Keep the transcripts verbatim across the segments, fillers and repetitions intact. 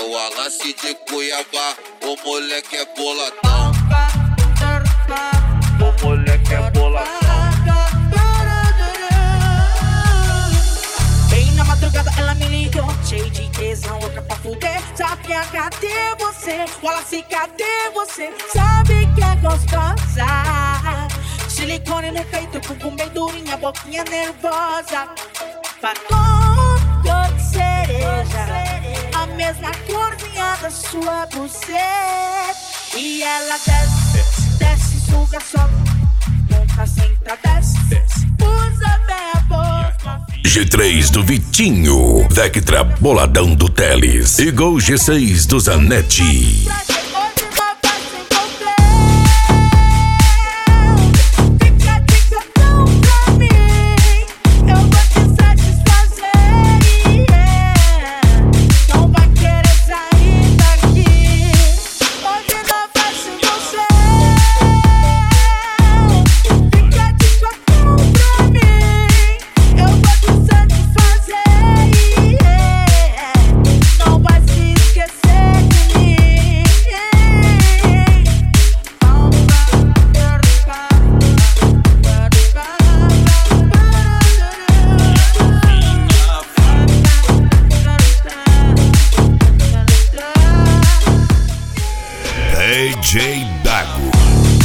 o Wallace de Cuiabá, o moleque é boladão. O moleque é boladão. Bem na madrugada ela me ligou, cheio de tesão, louca pra fuder. Sapinha, cadê você? Wallace, cadê você? Sabe que é gostosa. Silicone no peito, bumbum bem durinha, boquinha nervosa. Batom cor de cereja, a mesma corzinha da sua buceta. E ela desce, desce, suga, sobe, monta, senta, desce, usa bem a boca. G três do Vitinho, Vectra boladão do Teles e Gol G seis do Zanetti. D J Dago.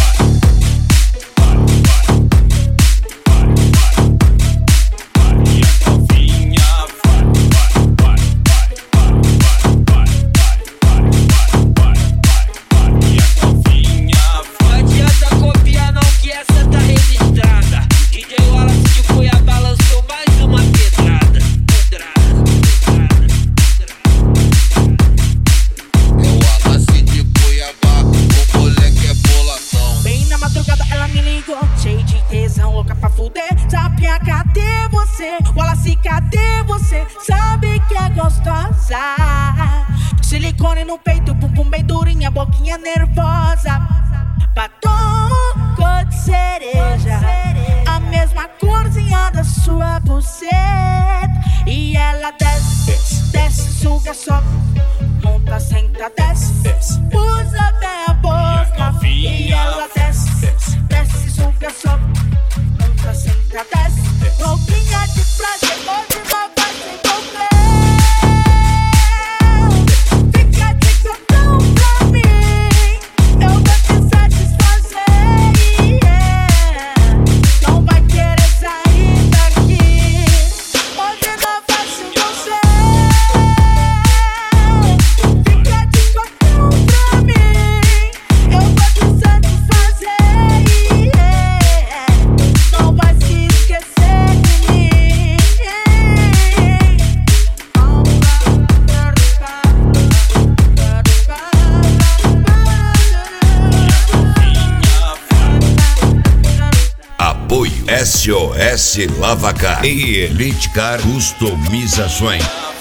Cheio de tesão, louca pra fuder. Sapinha, cadê você? Wallace, cadê você? Sabe que é gostosa. Silicone no peito, bumbum bem durinha, boquinha nervosa. Batom cor de cereja, a mesma corzinha da sua buceta. E ela desce, desce, suga, sobe, monta, senta, desce, usa bem a boca. E ela desce, desce, suga, sobe, monta, senta, desce. Roupinha de prazer, hoje não vai se envolver. Fica de cotão pra mim, eu vou te satisfazer, yeah. Não vai querer sair daqui, hoje não vai se envolver. Fica de cotão pra mim, eu vou te satisfazer, yeah. Não vai se esquecer de mim. Apoio S O S Lavacar e Elite Car Customizações.